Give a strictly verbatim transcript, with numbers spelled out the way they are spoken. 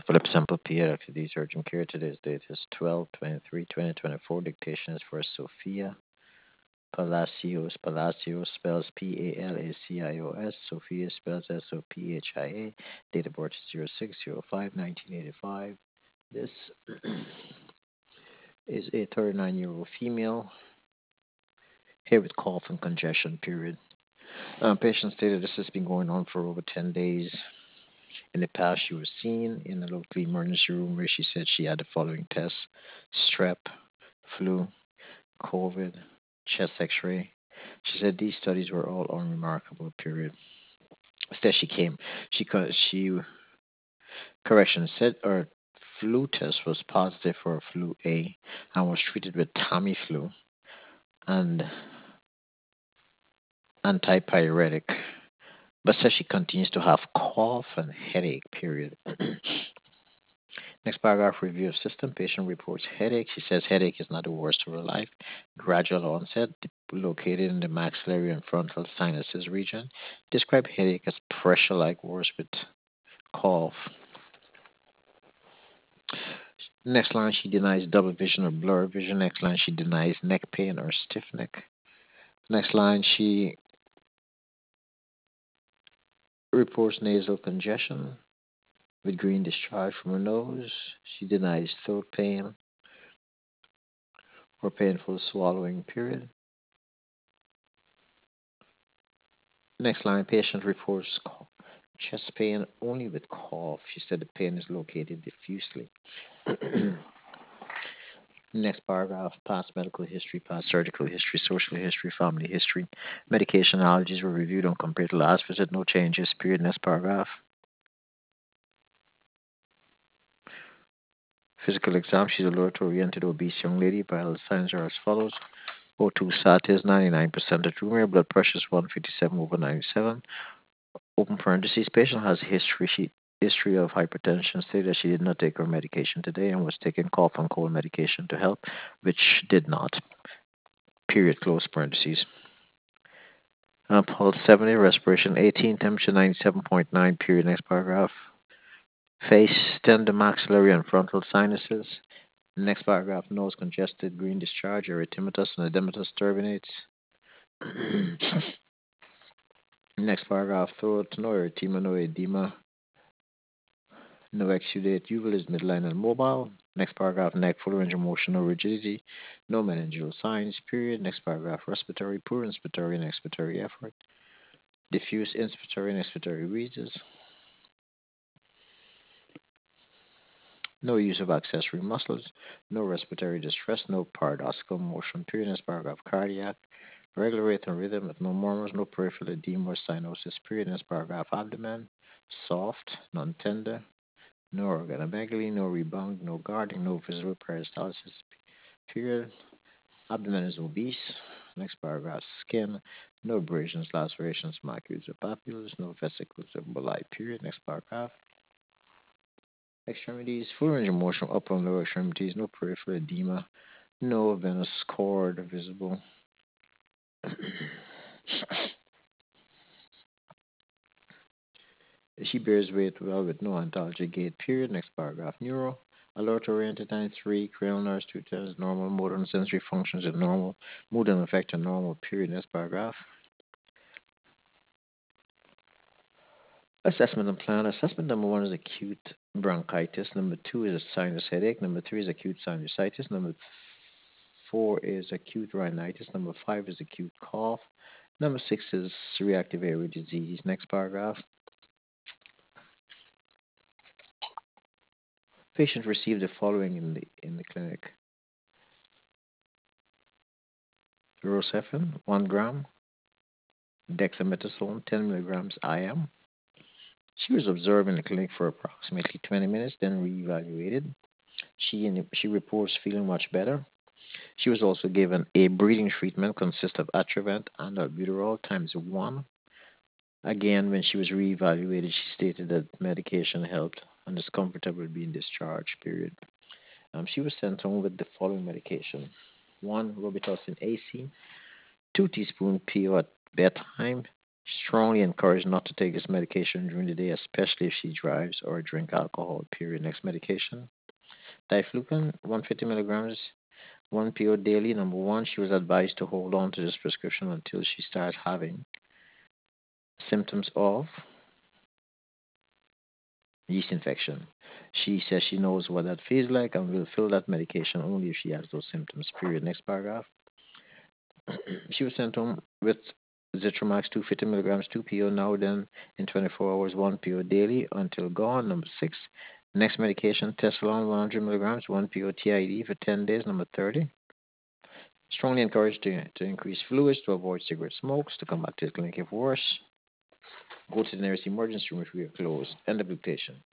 Philip Sample Pediatric Disease Urgent Care. Today's date is twelve twenty-three twenty twenty-four. Dictation is for Sophia Palacios. Palacios spells P A L A C I O S. Sophia spells S O P H I A. Date of birth is zero six zero five nineteen eighty-five. This is a thirty-nine year old female here with cough and congestion, period. Um, patient stated this has been going on for over ten days. In the past, she was seen in the local emergency room where she said she had the following tests: strep, flu, COVID, chest x ray. She said these studies were all unremarkable, period. Instead, she came, she, co- she, correction, said her flu test was positive for flu A and was treated with Tamiflu and antipyretic, but says she continues to have cough and headache, period. Next paragraph, review of system. Patient reports headache. She says headache is not the worst of her life. Gradual onset, located in the maxillary and frontal sinuses region. Describe headache as pressure-like worse with cough. Next line, she denies double vision or blur vision. Next line, she denies neck pain or stiff neck. Next line, she reports nasal congestion with green discharge from her nose. She denies throat pain or painful swallowing, period. Next line, patient reports chest pain only with cough. She said the pain is located diffusely. Next paragraph, past medical history, past surgical history, social history, family history. Medication allergies were reviewed and compared to last visit. No changes, period. Next paragraph. Physical exam. She's a alert-oriented, obese young lady. Vital signs are as follows. O two sat is ninety-nine percent of tumor. Blood pressure is one fifty-seven over ninety-seven. Open parentheses. Patient has a history. She, history of hypertension. Stated that she did not take her medication today and was taking cough and cold medication to help, which did not. Period. Close parentheses. Uh, pulse seventy, respiration eighteen, temperature ninety-seven point nine, period. Next paragraph. Face tender maxillary and frontal sinuses. Next paragraph. Nose congested, green discharge, erythematous and edematous turbinates. Next paragraph. Throat, no erythema, no edema, no exudate. Uval is midline and mobile. Next paragraph. Neck full range of motion, no rigidity, no meningeal signs, period. Next paragraph. Respiratory, poor inspiratory and expiratory effort. Diffuse inspiratory and expiratory wheezes. No use of accessory muscles, no respiratory distress, no paradoxical motion. Period. Next paragraph. Cardiac, regular rate and rhythm with no murmurs, no peripheral edema or cyanosis. Period. Next paragraph. Abdomen, soft, non-tender, no organomegaly, no rebound, no guarding, no visible peristalsis. Period. Abdomen is obese. Next paragraph. Skin, no abrasions, lacerations, macules, or papules, no vesicles or emboli. Period. Next paragraph. Extremities, full range of motion, upper and lower extremities, no peripheral edema, no venous cord visible. She bears weight well with no ontology gait, period. Next paragraph. Neuro, alert oriented nine three, cranial nerves two ten normal, motor and sensory functions are normal, mood and affect are normal, period. Next paragraph. Assessment and plan. Assessment number one is acute bronchitis. Number two is a sinus headache. Number three is acute sinusitis. Number four is acute rhinitis. Number five is acute cough. Number six is reactive airway disease. Next paragraph. Patient received the following in the in the clinic: Rocephin, one gram; dexamethasone, ten milligrams I M. She was observed in the clinic for approximately twenty minutes, then reevaluated. She in, she reports feeling much better. She was also given a breathing treatment consist of Atrovent and albuterol times one. Again, when she was reevaluated, she stated that medication helped and is comfortable being discharged, period. Um, she was sent home with the following medication: one, Robitussin A C, two teaspoon P O at bedtime, Strongly encouraged not to take this medication during the day, especially if she drives or drink alcohol. Period. Next medication. Diflucan, one hundred fifty milligrams, one pill daily. Number one, she was advised to hold on to this prescription until she starts having symptoms of yeast infection. She says she knows what that feels like and will fill that medication only if she has those symptoms. Period. Next paragraph. She was sent home with Zitromax two hundred fifty milligrams, two P O now then in twenty-four hours, one P O daily until gone. Number six. Next medication, Tessalon one hundred milligrams, one P O T I D for ten days. Number thirty. Strongly encouraged to, to increase fluids to avoid cigarette smokes, to come back to the clinic if worse. Go to the nearest emergency room if we are closed. End of dictation.